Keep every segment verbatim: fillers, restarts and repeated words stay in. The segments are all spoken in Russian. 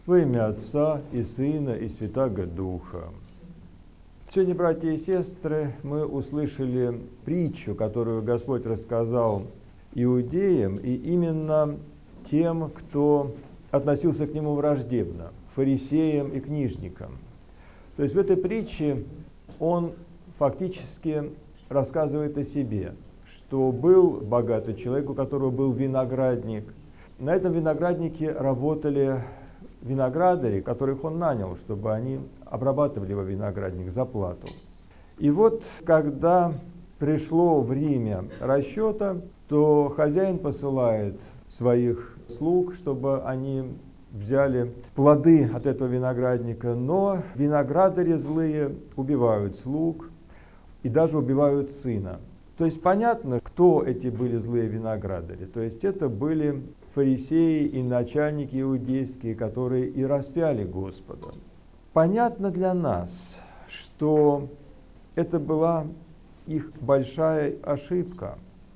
Во имя Отца и Сына и Святаго Духа. Сегодня, братья и сестры, мы услышали притчу, которую Господь рассказал иудеям, и именно тем, кто относился к Нему враждебно, фарисеям и книжникам. То есть в этой притче Он фактически рассказывает о себе, что был богатый человек, у которого был виноградник. На этом винограднике работали виноградари, которых он нанял, чтобы они обрабатывали его виноградник за плату. И вот, когда пришло время расчета, то хозяин посылает своих слуг, чтобы они взяли плоды от этого виноградника, но виноградари злые убивают слуг и даже убивают сына. То есть понятно, кто эти были злые виноградари. То есть это были фарисеи и начальники иудейские, которые и распяли Господа. Понятно для нас, что это была их большая ошибка.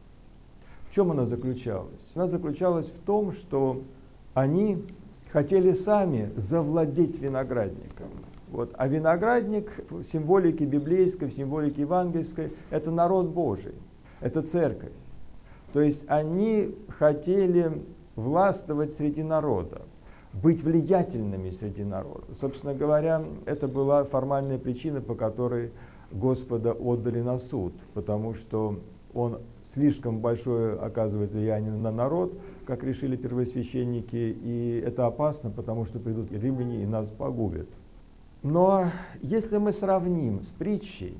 В чем она заключалась? Она заключалась в том, что они хотели сами завладеть виноградником. Вот. А виноградник в символике библейской, в символике евангельской – это народ Божий, это церковь. То есть они хотели властвовать среди народа, быть влиятельными среди народа. Собственно говоря, это была формальная причина, по которой Господа отдали на суд, потому что Он слишком большое оказывает влияние на народ, как решили первосвященники, и это опасно, потому что придут римляне и нас погубят. Но если мы сравним с притчей,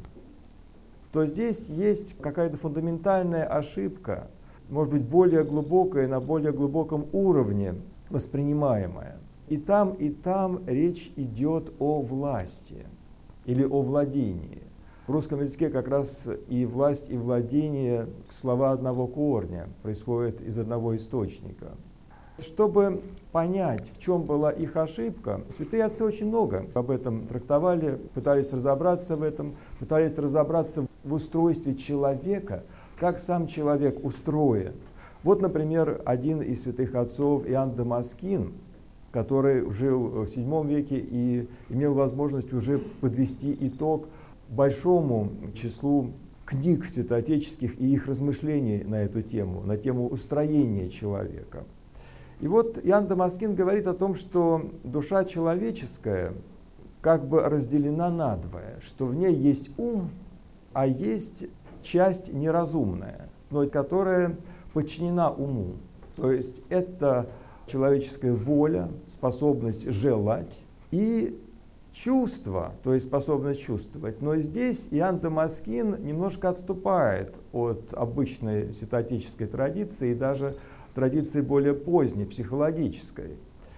то здесь есть какая-то фундаментальная ошибка, может быть, более глубокая, на более глубоком уровне воспринимаемая. И там, и там речь идет о власти или о владении. В русском языке как раз и власть, и владение слова одного корня, происходят из одного источника. Чтобы понять, в чем была их ошибка, святые отцы очень много об этом трактовали, пытались разобраться в этом, пытались разобраться в устройстве человека, как сам человек устроен. Вот, например, один из святых отцов, Иоанн Дамаскин, который жил в седьмом веке и имел возможность уже подвести итог большому числу книг святоотеческих и их размышлений на эту тему, на тему устроения человека. И вот Иоанн Дамаскин говорит о том, что душа человеческая как бы разделена надвое, что в ней есть ум, а есть часть неразумная, но которая подчинена уму. То есть это человеческая воля, способность желать и чувство, то есть способность чувствовать. Но здесь Иоанн Дамаскин немножко отступает от обычной святоотеческой традиции и даже традиции более поздней, психологической.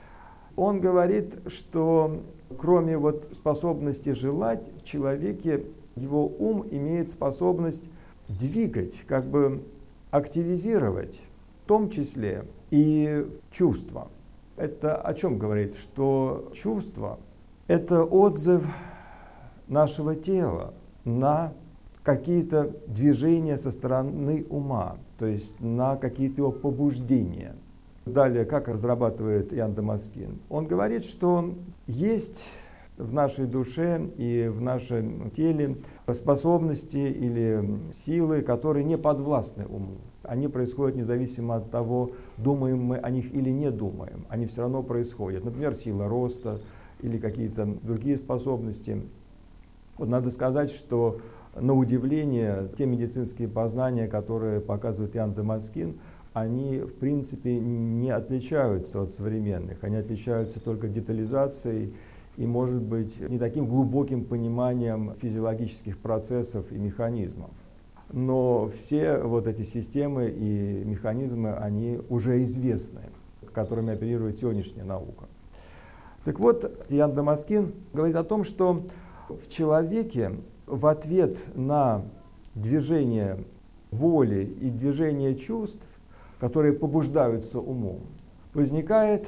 Он говорит, что кроме вот способности желать, в человеке его ум имеет способность двигать, как бы активизировать, в том числе и чувства. Это о чем говорит? Что чувство – это отзыв нашего тела на какие-то движения со стороны ума, то есть на какие-то его побуждения. Далее, как разрабатывает Иоанн Дамаскин? Он говорит, что есть в нашей душе и в нашем теле способности или силы, которые не подвластны уму. Они происходят независимо от того, думаем мы о них или не думаем. Они все равно происходят. Например, сила роста или какие-то другие способности. Вот надо сказать, что на удивление, те медицинские познания, которые показывает Иоанн Дамаскин, они, в принципе, не отличаются от современных. Они отличаются только детализацией и, может быть, не таким глубоким пониманием физиологических процессов и механизмов. Но все вот эти системы и механизмы, они уже известны, которыми оперирует сегодняшняя наука. Так вот, Иоанн Дамаскин говорит о том, что в человеке в ответ на движение воли и движение чувств, которые побуждаются умом, возникает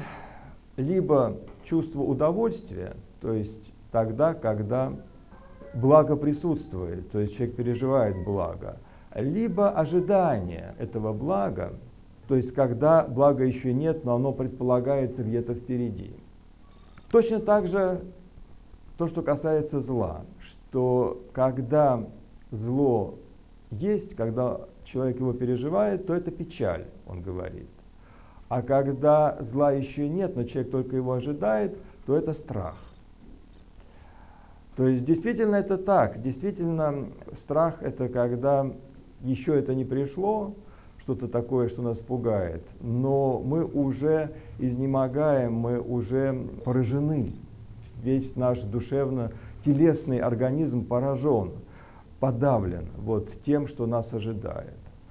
либо чувство удовольствия, то есть тогда, когда благо присутствует, то есть человек переживает благо, либо ожидание этого блага, то есть когда блага еще нет, но оно предполагается где-то впереди. Точно так же то, что касается зла, что когда зло есть, когда человек его переживает, то это печаль, он говорит. А когда зла еще нет, но человек только его ожидает, то это страх. То есть действительно это так. Действительно страх — это когда еще это не пришло, что-то такое, что нас пугает, но мы уже изнемогаем, мы уже поражены. Весь наш душевно-телесный организм поражен, подавлен вот тем, что нас ожидает.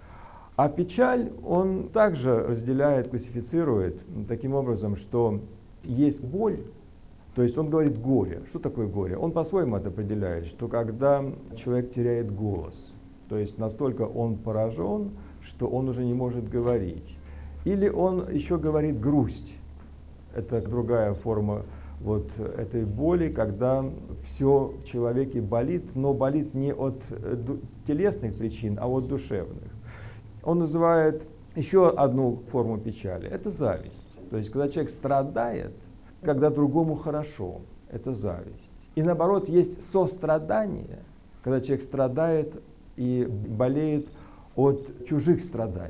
А печаль он также разделяет, классифицирует таким образом, что есть боль, то есть он говорит горе. Что такое горе? Он по-своему это определяет, что когда человек теряет голос, то есть настолько он поражен, что он уже не может говорить. Или он еще говорит грусть. Это другая форма вот этой боли, когда все в человеке болит, но болит не от телесных причин, а от душевных. Он называет еще одну форму печали. Это зависть. То есть, когда человек страдает, когда другому хорошо, это зависть. И наоборот, есть сострадание, когда человек страдает и болеет от чужих страданий.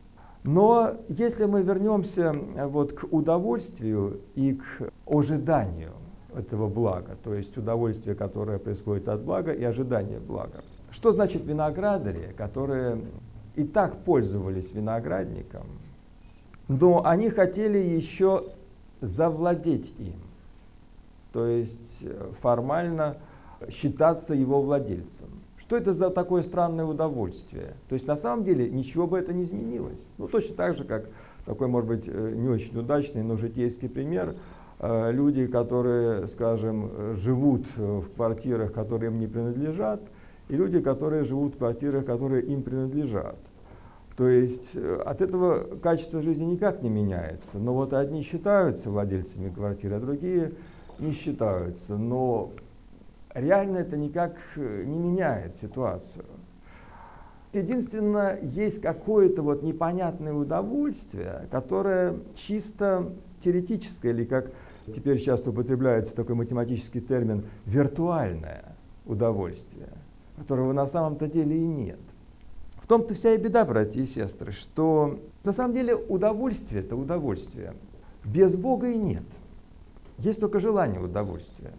Но если мы вернемся вот к удовольствию и к ожиданию этого блага, то есть удовольствие, которое происходит от блага, и ожидание блага. Что значит виноградари, которые и так пользовались виноградником, но они хотели еще завладеть им, то есть формально считаться его владельцем. Что это за такое странное удовольствие? То есть на самом деле ничего бы это не изменилось. Ну точно так же, как такой, может быть, не очень удачный, но житейский пример. Люди, которые, скажем, живут в квартирах, которые им не принадлежат, и люди, которые живут в квартирах, которые им принадлежат. То есть от этого качество жизни никак не меняется. Но вот одни считаются владельцами квартиры, а другие не считаются. Но реально это никак не меняет ситуацию. Единственное, есть какое-то вот непонятное удовольствие, которое чисто теоретическое, или как теперь часто употребляется такой математический термин, виртуальное удовольствие, которого на самом-то деле и нет. В том-то вся и беда, братья и сестры, что на самом деле удовольствие – это удовольствие. Без Бога и нет. Есть только желание удовольствия.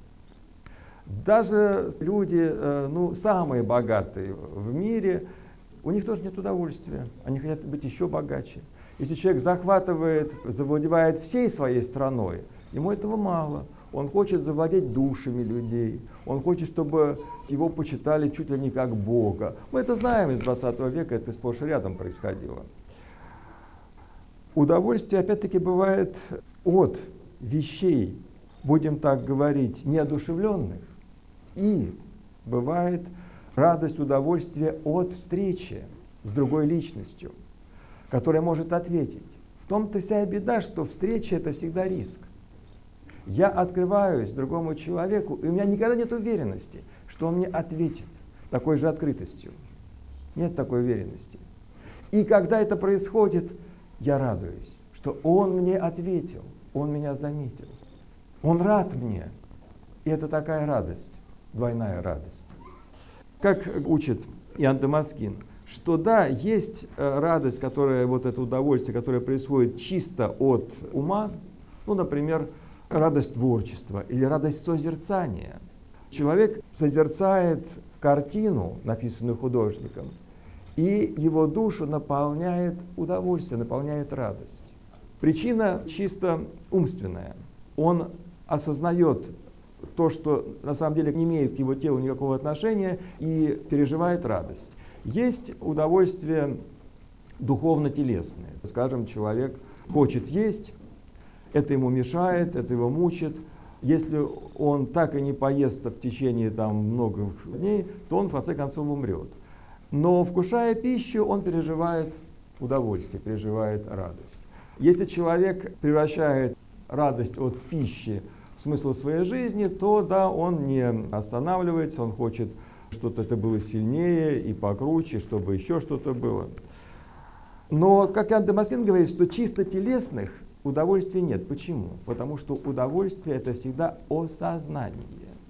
Даже люди, ну, самые богатые в мире, у них тоже нет удовольствия. Они хотят быть еще богаче. Если человек захватывает, завладевает всей своей страной, ему этого мало. Он хочет завладеть душами людей. Он хочет, чтобы его почитали чуть ли не как Бога. Мы это знаем из двадцатого века, это сплошь и рядом происходило. Удовольствие, опять-таки, бывает от вещей, будем так говорить, неодушевленных. И бывает радость, удовольствие от встречи с другой личностью, которая может ответить. В том-то вся и беда, что встреча – это всегда риск. Я открываюсь другому человеку, и у меня никогда нет уверенности, что он мне ответит такой же открытостью. Нет такой уверенности. И когда это происходит, я радуюсь, что он мне ответил, он меня заметил. Он рад мне. И это такая радость, двойная радость. Как учит Иоанн Дамаскин, что да, есть радость, которая, вот это удовольствие, которое происходит чисто от ума, ну, например, радость творчества или радость созерцания. Человек созерцает картину, написанную художником, и его душу наполняет удовольствие, наполняет радость. Причина чисто умственная. Он осознает то, что на самом деле не имеет к его телу никакого отношения, и переживает радость. Есть удовольствие духовно-телесное. Скажем, человек хочет есть, это ему мешает, это его мучит. Если он так и не поест в течение там, многих дней, то он в конце концов умрет. Но вкушая пищу, он переживает удовольствие, переживает радость. Если человек превращает радость от пищи в смысл своей жизни, то да, он не останавливается, он хочет, чтобы это было сильнее и покруче, чтобы еще что-то было. Но, как Иоанн Дамаскин говорит, что чисто телесных удовольствия нет. Почему? Потому что удовольствие – это всегда осознание.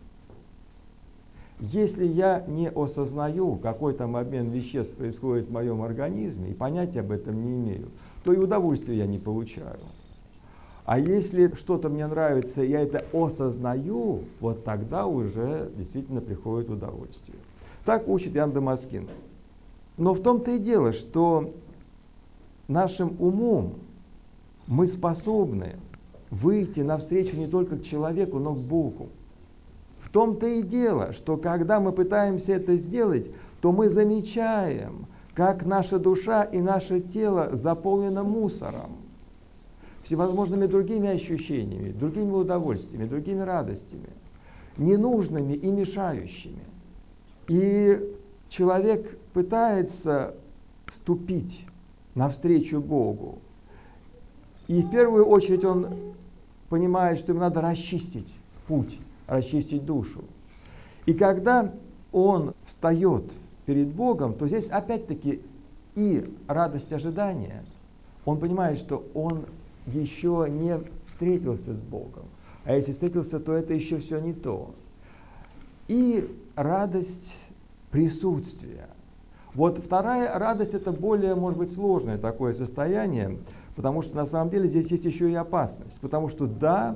Если я не осознаю, какой там обмен веществ происходит в моем организме, и понятия об этом не имею, то и удовольствия я не получаю. А если что-то мне нравится, я это осознаю, вот тогда уже действительно приходит удовольствие. Так учит Иоанн Дамаскин. Но в том-то и дело, что нашим умом мы способны выйти навстречу не только к человеку, но к Богу. В том-то и дело, что когда мы пытаемся это сделать, то мы замечаем, как наша душа и наше тело заполнено мусором, всевозможными другими ощущениями, другими удовольствиями, другими радостями, ненужными и мешающими. И человек пытается вступить навстречу Богу. И в первую очередь он понимает, что ему надо расчистить путь, расчистить душу. И когда он встает перед Богом, то здесь опять-таки и радость ожидания. Он понимает, что он еще не встретился с Богом. А если встретился, то это еще все не то. И радость присутствия. Вот вторая радость – это более, может быть, сложное такое состояние, потому что на самом деле здесь есть еще и опасность. Потому что да,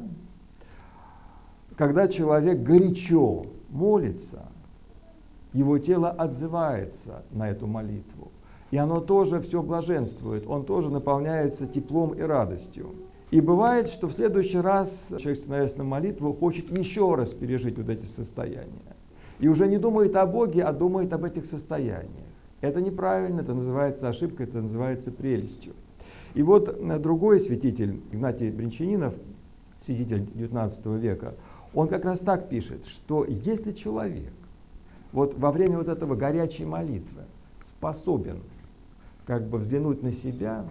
когда человек горячо молится, его тело отзывается на эту молитву. И оно тоже все блаженствует, он тоже наполняется теплом и радостью. И бывает, что в следующий раз человек, становясь на молитву, хочет еще раз пережить вот эти состояния. И уже не думает о Боге, а думает об этих состояниях. Это неправильно, это называется ошибкой, это называется прелестью. И вот другой святитель, Игнатий Бринчанинов, святитель девятнадцатого века, он как раз так пишет, что если человек вот во время вот этого горячей молитвы способен как бы взглянуть на себя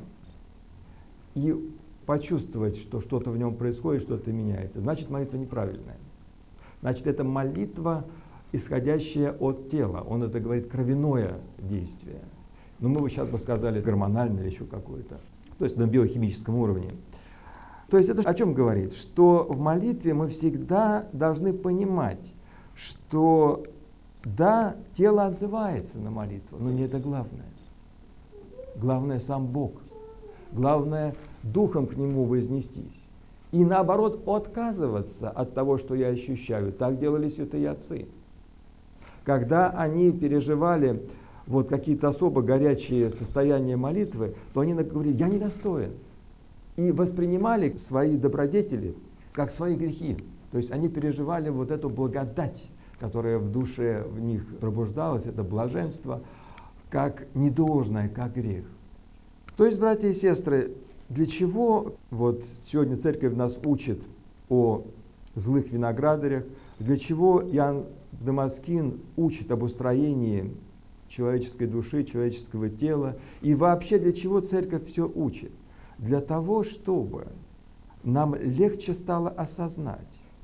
и почувствовать, что что-то в нем происходит, что-то меняется, значит, молитва неправильная. Значит, это молитва, исходящая от тела. Он это говорит кровяное действие. Но мы бы сейчас бы сказали гормональное или еще какое-то. То есть на биохимическом уровне. То есть это о чем говорит? Что в молитве мы всегда должны понимать, что да, тело отзывается на молитву, но не это главное. Главное сам Бог. Главное духом к Нему вознестись. И наоборот отказываться от того, что я ощущаю. Так делали святые отцы. Когда они переживали вот какие-то особо горячие состояния молитвы, то они говорили: я недостоин. И воспринимали свои добродетели как свои грехи. То есть они переживали вот эту благодать, которая в душе в них пробуждалась, это блаженство, как недолжное, как грех. То есть, братья и сестры, для чего вот сегодня церковь нас учит о злых виноградарях, для чего Иоанн Дамаскин учит об устроении человеческой души, человеческого тела, и вообще для чего церковь все учит? Для того, чтобы нам легче стало осознать,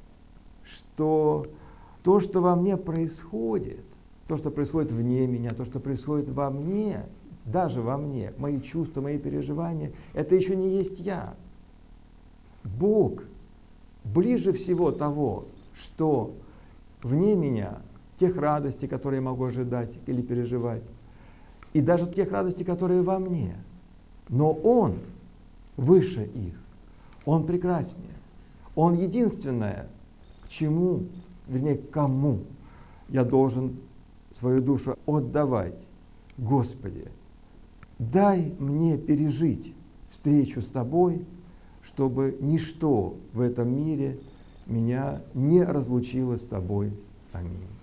что то, что во мне происходит, то, что происходит вне меня, то, что происходит во мне, даже во мне, мои чувства, мои переживания, это еще не есть я. Бог ближе всего того, что вне меня, тех радостей, которые я могу ожидать или переживать, и даже тех радостей, которые во мне. Но Он выше их, Он прекраснее, Он единственное, к чему, вернее, к кому я должен свою душу отдавать. Господи, дай мне пережить встречу с Тобой, чтобы ничто в этом мире меня не разлучило с Тобой. Аминь.